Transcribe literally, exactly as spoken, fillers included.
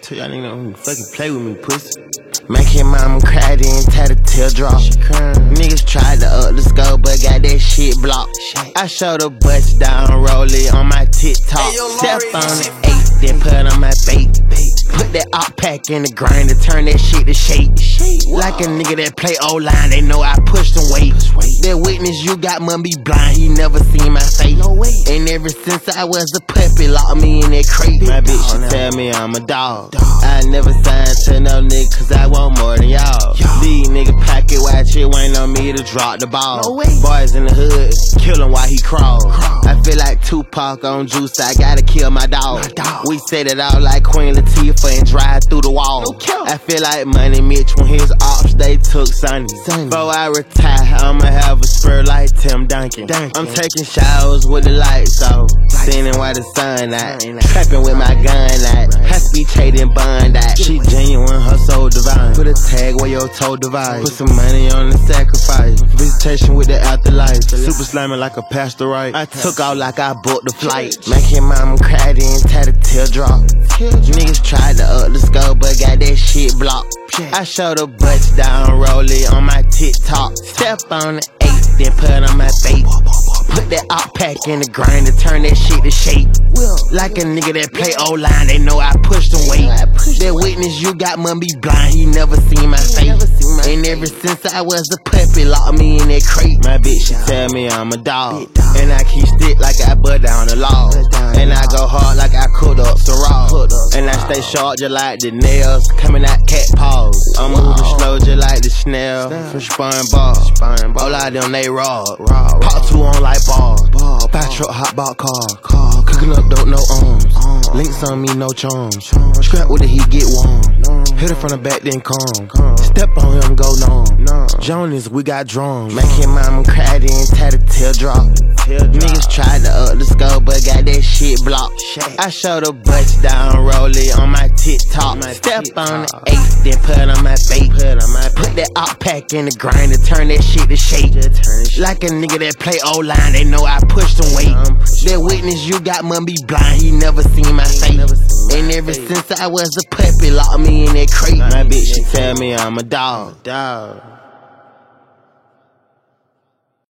Tell y'all niggas don't fucking play with me, pussy. Make his mama cry, then tie the teardrop. Niggas tried to up the scope, but got that shit blocked. I showed a bust down, roll it on my TikTok. Step on the eight, then put on my bait. Put that op pack in the grinder, turn that shit to shake. Like a nigga that play O-line, they know I push them weight. That witness you got must be blind, he never seen my face. And ever since I was a puppy, locked me in that crate. My bitch, she tell me I'm a dog. I never signed to no nigga, cause I want more than y'all. These nigga pocket watch it, waiting on me to drop the ball. Boys in the hood, kill him while he crawl. I feel like Tupac on Juice, I gotta kill my dog. We set it out like Queen Latifah and drive through the wall. I feel like Money Mitch when his ops, they took Sonny. Before I retire, I'ma have a spur like Tim Duncan. I'm taking showers with the lights off, standing while the sun out, trapping with my gun out, high speed trading bond out. She genuine, her soul divine. Put a tag where your toe divide. Put some money on the sacrifice. Visitation with the afterlife. Super slamming like a pastor right. I took out like I booked the flight. Make his mama cry, then tie the teardrop. Niggas tried to up the scope, but got that shit blocked. I showed a bust down, roll it on my TikTok. Step on the eight, then put on my bait. Put that op pack in the grinder, turn that shit to shake. Like a nigga that play O-line, they know I push them weight. That witness you got must be blind, he never seen my face. And ever since I was a puppy, locked me in that crate. My bitch, she tell me I'm a dog. And I keep stick like I butt down the law. And I go hard like I cooked up some raw. And I stay sharp just like the nails, coming out cat paws. I'm moving slow just like the snail from Spine Bar. All out them they raw. Pop two on like ball. Five truck hot ball car. Cooking up dope, no arms. Links on me, no charms. Scrap with the heat, get warm. Hit it from the back, then calm. Step on him, go numb. Jonas, we got drums. Make his mama cry, then tie the teardrop. Niggas tried to up the scope, but got that shit blocked. I showed a bust down, roll it on my TikTok. Step on the eight, then put on my bait. Put that op pack in the grinder, turn that shit to shake. Like a nigga that play O-line, they know I push them weight. That witness you got must be blind, he never seen my face. And ever since I was a puppy, locked me in that crate. My bitch, she tell me I'm a dog.